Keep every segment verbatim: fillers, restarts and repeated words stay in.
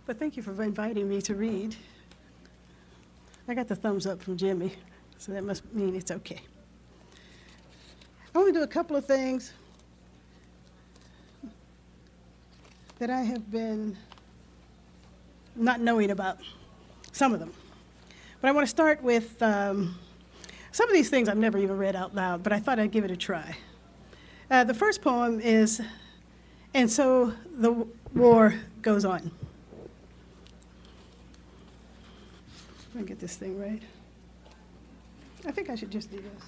But thank you for inviting me to read. I got the thumbs up from Jimmy, so that must mean it's okay. I want to do a couple of things that I have been not knowing about, some of them. But I want to start with um, some of these things I've never even read out loud, but I thought I'd give it a try. Uh, the first poem is, "And So the War Goes On." Let me get this thing right. I think I should just do this.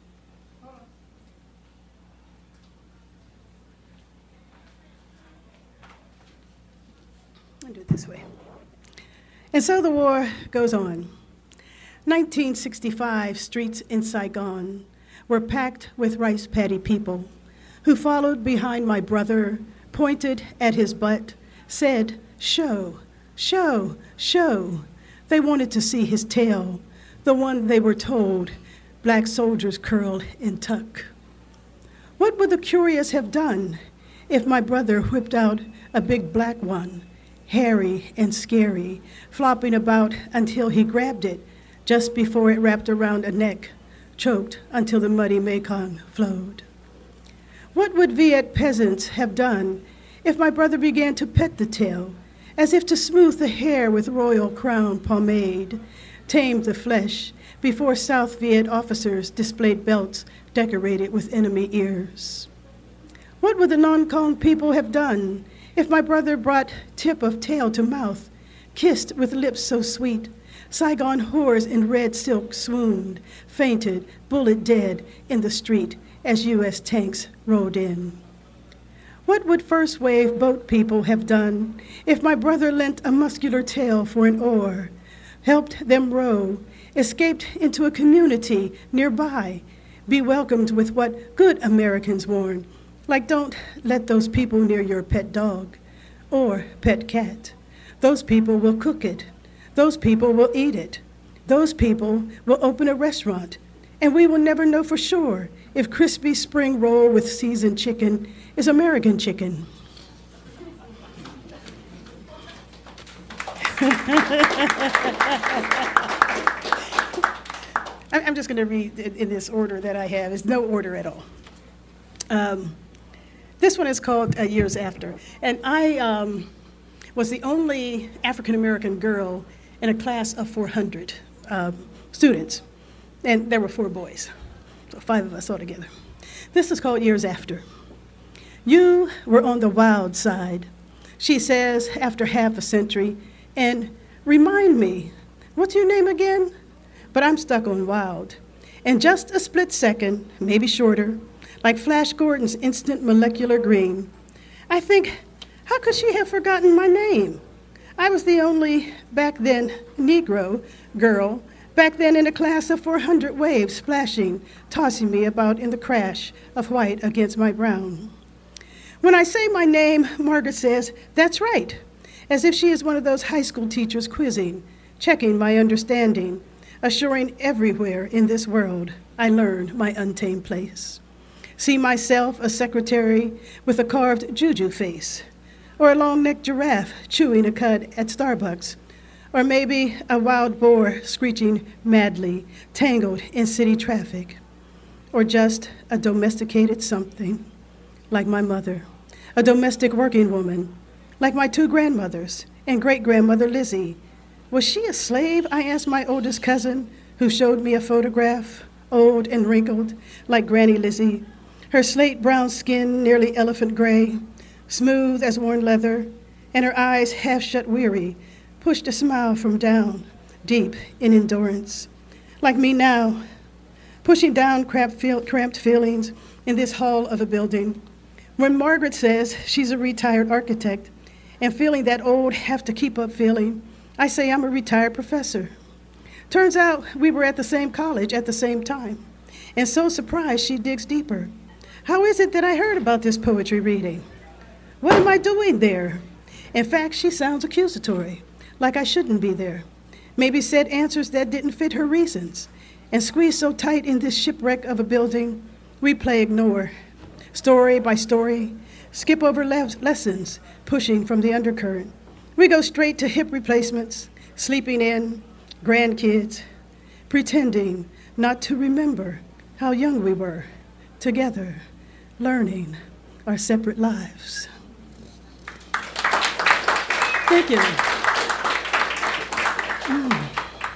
I'll do it this way. And so the war goes on. nineteen sixty-five, streets in Saigon were packed with rice paddy people who followed behind my brother, pointed at his butt, said, "Show, show, show." They wanted to see his tail, the one they were told black soldiers curl and tuck. What would the curious have done if my brother whipped out a big black one, hairy and scary, flopping about until he grabbed it just before it wrapped around a neck, choked until the muddy Mekong flowed? What would Viet peasants have done if my brother began to pet the tail, as if to smooth the hair with royal crown pomade, tamed the flesh before South Viet officers displayed belts decorated with enemy ears? What would the Non Cong people have done if my brother brought tip of tail to mouth, kissed with lips so sweet, Saigon whores in red silk swooned, fainted, bullet dead in the street as U S tanks rolled in? What would first wave boat people have done if my brother lent a muscular tail for an oar, helped them row, escaped into a community nearby, be welcomed with what good Americans warn, like don't let those people near your pet dog or pet cat. Those people will cook it. Those people will eat it. Those people will open a restaurant, and we will never know for sure if crispy spring roll with seasoned chicken is American chicken. I'm just going to read in this order that I have. There's no order at all. Um, this one is called uh, Years After. And I um, was the only African-American girl in a class of four hundred um, students. And there were four boys, so five of us altogether. This is called Years After. You were on the wild side, she says after half a century, and remind me, what's your name again? But I'm stuck on wild. In just a split second, maybe shorter, like Flash Gordon's instant molecular green, I think, how could she have forgotten my name? I was the only, back then, Negro girl, back then in a class of four hundred waves splashing, tossing me about in the crash of white against my brown. When I say my name, Margaret says, "That's right," as if she is one of those high school teachers quizzing, checking my understanding, assuring everywhere in this world I learned my untamed place. See myself a secretary with a carved juju face, or a long-necked giraffe chewing a cud at Starbucks, or maybe a wild boar screeching madly, tangled in city traffic, or just a domesticated something, like my mother, a domestic working woman, like my two grandmothers and great-grandmother Lizzie. Was she a slave? I asked my oldest cousin, who showed me a photograph, old and wrinkled, like Granny Lizzie, her slate brown skin nearly elephant gray, smooth as worn leather, and her eyes half shut weary, pushed a smile from down, deep in endurance. Like me now, pushing down cramped, feel, cramped feelings in this hall of a building. When Margaret says she's a retired architect and feeling that old have to keep up feeling, I say I'm a retired professor. Turns out we were at the same college at the same time, and so surprised she digs deeper. How is it that I heard about this poetry reading? What am I doing there? In fact, she sounds accusatory, like I shouldn't be there. Maybe said answers that didn't fit her reasons, and squeezed so tight in this shipwreck of a building, we play ignore. Story by story, skip over le- lessons, pushing from the undercurrent. We go straight to hip replacements, sleeping in, grandkids, pretending not to remember how young we were, together, learning our separate lives. Thank you. Mm.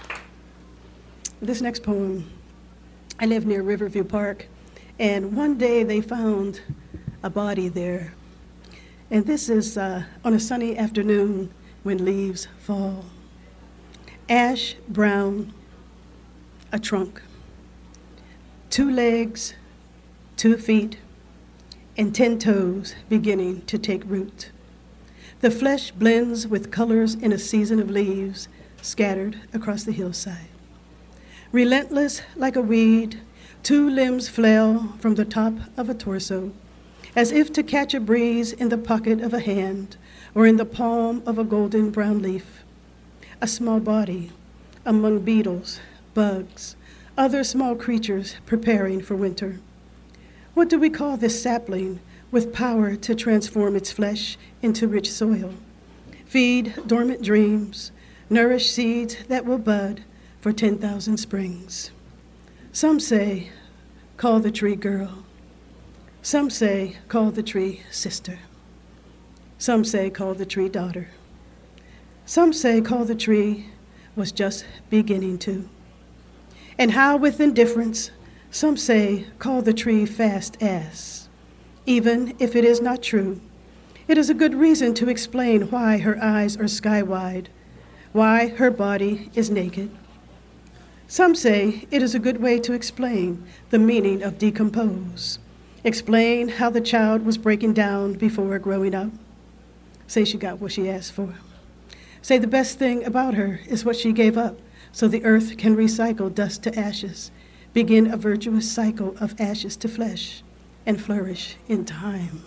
This next poem, I live near Riverview Park, and one day they found a body there. And this is uh, on a sunny afternoon when leaves fall. Ash brown, a trunk, two legs, two feet, and ten toes beginning to take root. The flesh blends with colors in a season of leaves scattered across the hillside. Relentless like a weed, two limbs flail from the top of a torso, as if to catch a breeze in the pocket of a hand or in the palm of a golden brown leaf. A small body among beetles, bugs, other small creatures preparing for winter. What do we call this sapling with power to transform its flesh into rich soil, feed dormant dreams, nourish seeds that will bud for ten thousand springs? Some say, call the tree girl. Some say, call the tree sister. Some say, call the tree daughter. Some say, call the tree was just beginning to. And how with indifference, some say, call the tree fast ass. Even if it is not true, it is a good reason to explain why her eyes are sky-wide, why her body is naked. Some say it is a good way to explain the meaning of decompose, explain how the child was breaking down before growing up. Say she got what she asked for. Say the best thing about her is what she gave up, so the earth can recycle dust to ashes, begin a virtuous cycle of ashes to flesh, and flourish in time.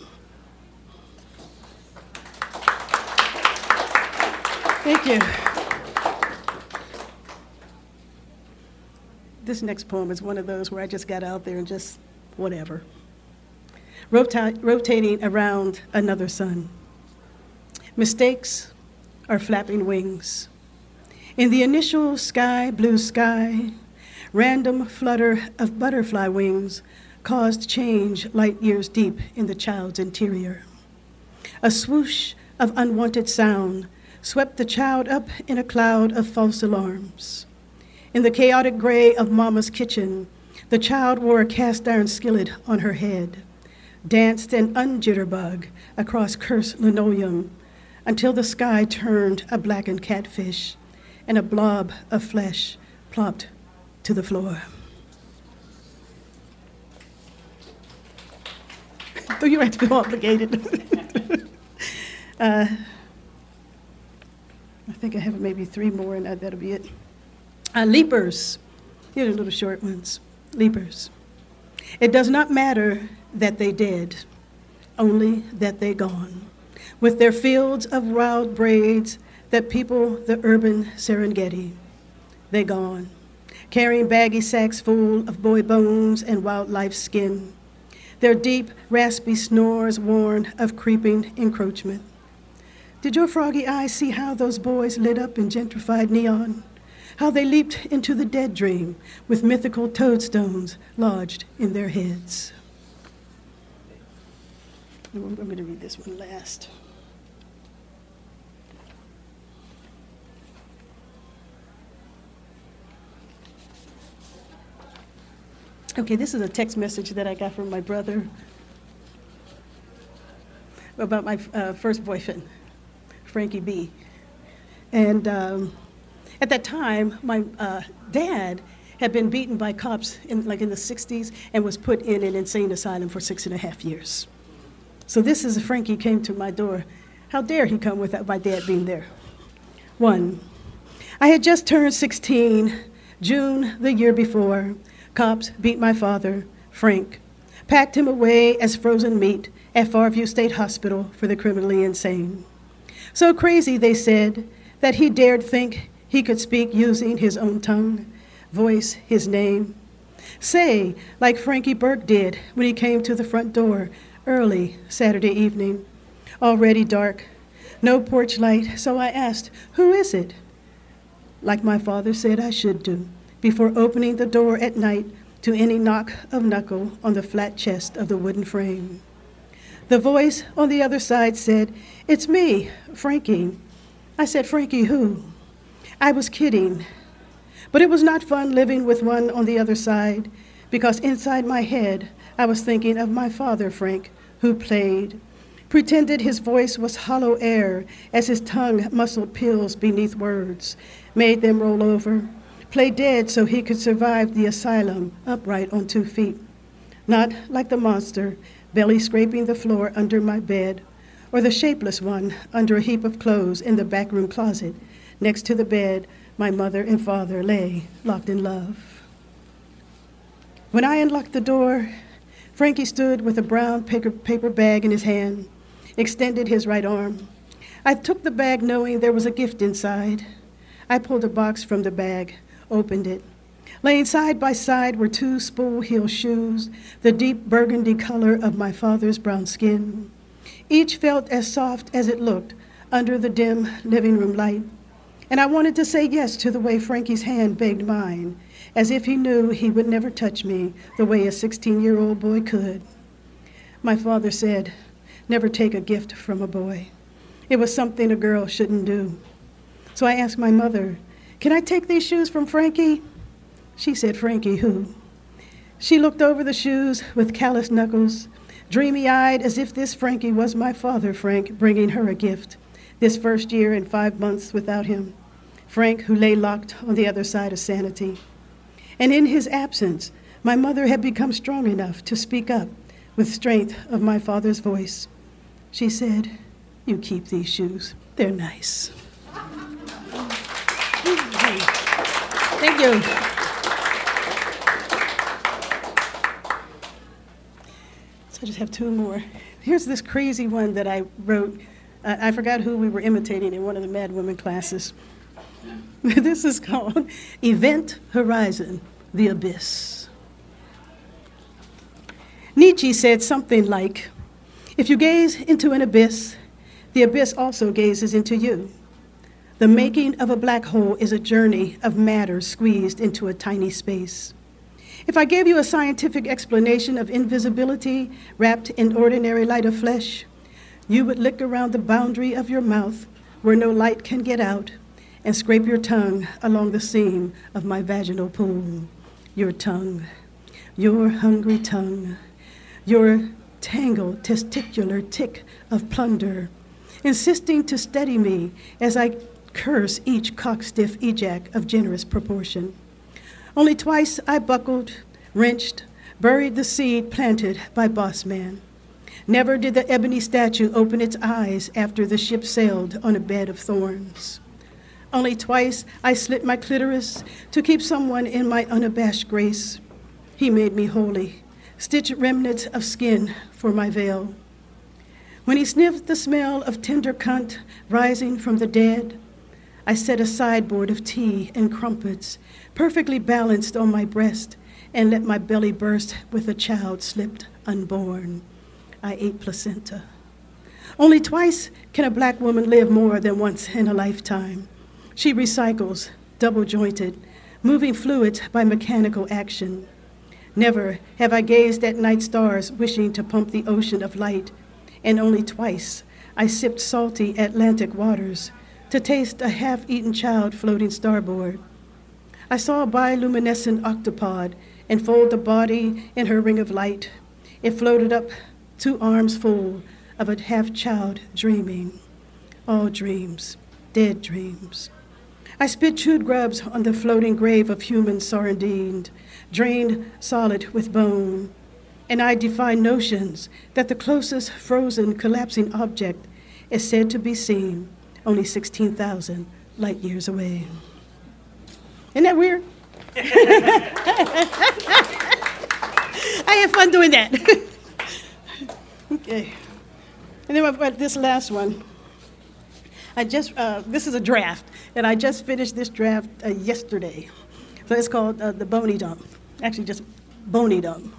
Thank you. This next poem is one of those where I just got out there and just whatever. Rota- rotating around another sun. Mistakes are flapping wings. In the initial sky, blue sky, random flutter of butterfly wings caused change light years deep in the child's interior. A swoosh of unwanted sound swept the child up in a cloud of false alarms. In the chaotic gray of Mama's kitchen, the child wore a cast iron skillet on her head, danced an unjitterbug across cursed linoleum until the sky turned a blackened catfish and a blob of flesh plopped to the floor. So you have to feel obligated. uh, I think I have maybe three more, and that'll be it. Uh, leapers. Here are little short ones. Leapers. It does not matter that they dead, only that they gone, with their fields of wild braids that people the urban Serengeti. They gone, carrying baggy sacks full of boy bones and wildlife skin, their deep, raspy snores warned of creeping encroachment. Did your froggy eyes see how those boys lit up in gentrified neon? How they leaped into the dead dream with mythical toadstones lodged in their heads? I'm going to read this one last. Okay, this is a text message that I got from my brother about my uh, first boyfriend, Frankie B. And um, at that time, my uh, dad had been beaten by cops in like in the sixties and was put in an insane asylum for six and a half years. So this is Frankie came to my door. How dare he come without my dad being there? One, I had just turned sixteen, June the year before. Cops beat my father, Frank, packed him away as frozen meat at Farview State Hospital for the criminally insane. So crazy, they said, that he dared think he could speak using his own tongue, voice his name. Say, like Frankie Burke did when he came to the front door early Saturday evening, already dark, No porch light, so I asked, "Who is it?" Like my father said I should do, before opening the door at night to any knock of knuckle on the flat chest of the wooden frame. The voice on the other side said, "It's me, Frankie." I said, "Frankie who?" I was kidding, but it was not fun living with one on the other side, because inside my head I was thinking of my father, Frank, who played, pretended his voice was hollow air as his tongue muscled pills beneath words, made them roll over, play dead so he could survive the asylum upright on two feet, not like the monster belly scraping the floor under my bed, or the shapeless one under a heap of clothes in the backroom closet next to the bed my mother and father lay, locked in love. When I unlocked the door, Frankie stood with a brown paper, paper bag in his hand, extended his right arm. I took the bag knowing there was a gift inside. I pulled a box from the bag, opened it. Laying side by side were two spool-heel shoes, the deep burgundy color of my father's brown skin. Each felt as soft as it looked under the dim living room light. And I wanted to say yes to the way Frankie's hand begged mine, as if he knew he would never touch me the way a sixteen-year-old boy could. My father said, "Never take a gift from a boy. It was something a girl shouldn't do." So I asked my mother, "Can I take these shoes from Frankie?" She said, "Frankie who?" She looked over the shoes with calloused knuckles, dreamy-eyed as if this Frankie was my father, Frank, bringing her a gift, this first year and five months without him, Frank who lay locked on the other side of sanity. And in his absence, my mother had become strong enough to speak up with strength of my father's voice. She said, "You keep these shoes. They're nice." Thank you. So I just have two more. Here's this crazy one that I wrote. Uh, I forgot who we were imitating in one of the Mad Women classes. This is called Event Horizon, the Abyss. Nietzsche said something like, "If you gaze into an abyss, the abyss also gazes into you. The making of a black hole is a journey of matter squeezed into a tiny space. If I gave you a scientific explanation of invisibility wrapped in ordinary light of flesh, you would lick around the boundary of your mouth where no light can get out and scrape your tongue along the seam of my vaginal pool. Your tongue, your hungry tongue, your tangled testicular tick of plunder, insisting to steady me as I curse each cock-stiff ejac of generous proportion. Only twice I buckled, wrenched, buried the seed planted by boss man. Never did the ebony statue open its eyes after the ship sailed on a bed of thorns. Only twice I slit my clitoris to keep someone in my unabashed grace. He made me holy, stitched remnants of skin for my veil. When he sniffed the smell of tender cunt rising from the dead, I set a sideboard of tea and crumpets, perfectly balanced on my breast, and let my belly burst with a child slipped unborn. I ate placenta. Only twice can a black woman live more than once in a lifetime. She recycles, double-jointed, moving fluids by mechanical action. Never have I gazed at night stars wishing to pump the ocean of light, and only twice I sipped salty Atlantic waters to taste a half-eaten child floating starboard. I saw a bioluminescent octopod enfold the body in her ring of light. It floated up, two arms full of a half-child dreaming. All dreams, dead dreams. I spit chewed grubs on the floating grave of human sardined, drained solid with bone. And I defy notions that the closest frozen collapsing object is said to be seen only sixteen thousand light years away. Isn't that weird? I had fun doing that. Okay. And then I've got this last one. I just, uh, this is a draft, and I just finished this draft uh, yesterday. So it's called uh, The Bony Dump. Actually, just Bony Dump.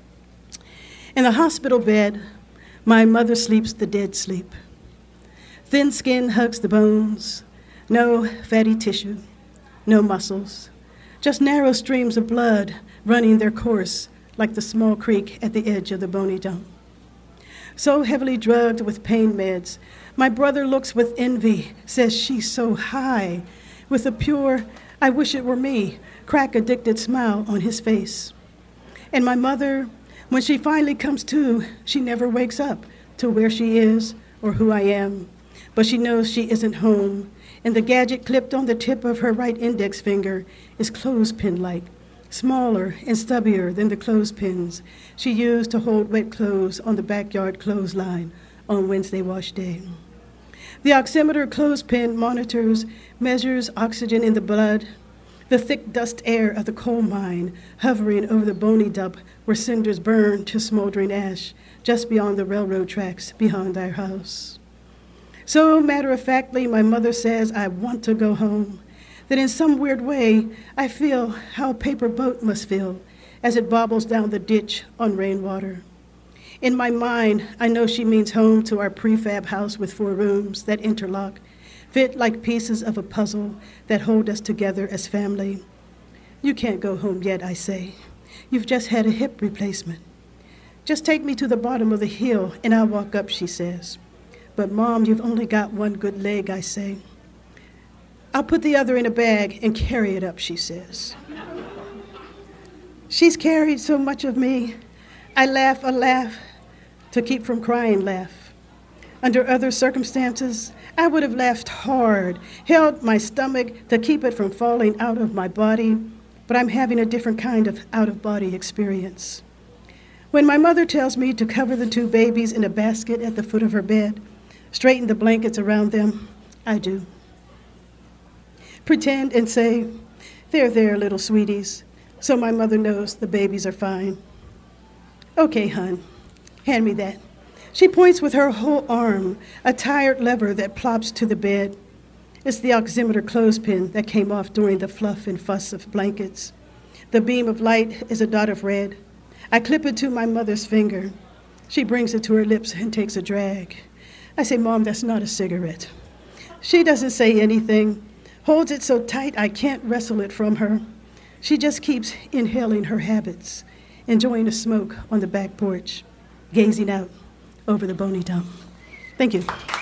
In the hospital bed, my mother sleeps the dead sleep. Thin skin hugs the bones, no fatty tissue, no muscles, just narrow streams of blood running their course like the small creek at the edge of the bony dump. So heavily drugged with pain meds, my brother looks with envy, says she's so high, with a pure, I wish it were me, crack-addicted smile on his face. And my mother, when she finally comes to, she never wakes up to where she is or who I am, but she knows she isn't home, and the gadget clipped on the tip of her right index finger is clothespin-like, smaller and stubbier than the clothespins she used to hold wet clothes on the backyard clothesline on Wednesday wash day. The oximeter clothespin monitors, measures oxygen in the blood, the thick dust air of the coal mine hovering over the bony dump where cinders burn to smoldering ash just beyond the railroad tracks behind our house. So matter-of-factly, my mother says I want to go home, that in some weird way, I feel how a paper boat must feel as it bobbles down the ditch on rainwater. In my mind, I know she means home to our prefab house with four rooms that interlock, fit like pieces of a puzzle that hold us together as family. You can't go home yet, I say. You've just had a hip replacement. Just take me to the bottom of the hill and I'll walk up, she says. But Mom, you've only got one good leg, I say. I'll put the other in a bag and carry it up, she says. She's carried so much of me. I laugh a laugh to keep from crying laugh. Under other circumstances, I would have laughed hard, held my stomach to keep it from falling out of my body, but I'm having a different kind of out-of-body experience. When my mother tells me to cover the two babies in a basket at the foot of her bed, straighten the blankets around them, I do. Pretend and say, they're there, little sweeties, so my mother knows the babies are fine. Okay, hon, hand me that. She points with her whole arm, a tired lever that plops to the bed. It's the oximeter clothespin that came off during the fluff and fuss of blankets. The beam of light is a dot of red. I clip it to my mother's finger. She brings it to her lips and takes a drag. I say, Mom, that's not a cigarette. She doesn't say anything, holds it so tight I can't wrestle it from her. She just keeps inhaling her habits, enjoying the smoke on the back porch, gazing out over the bony dump. Thank you.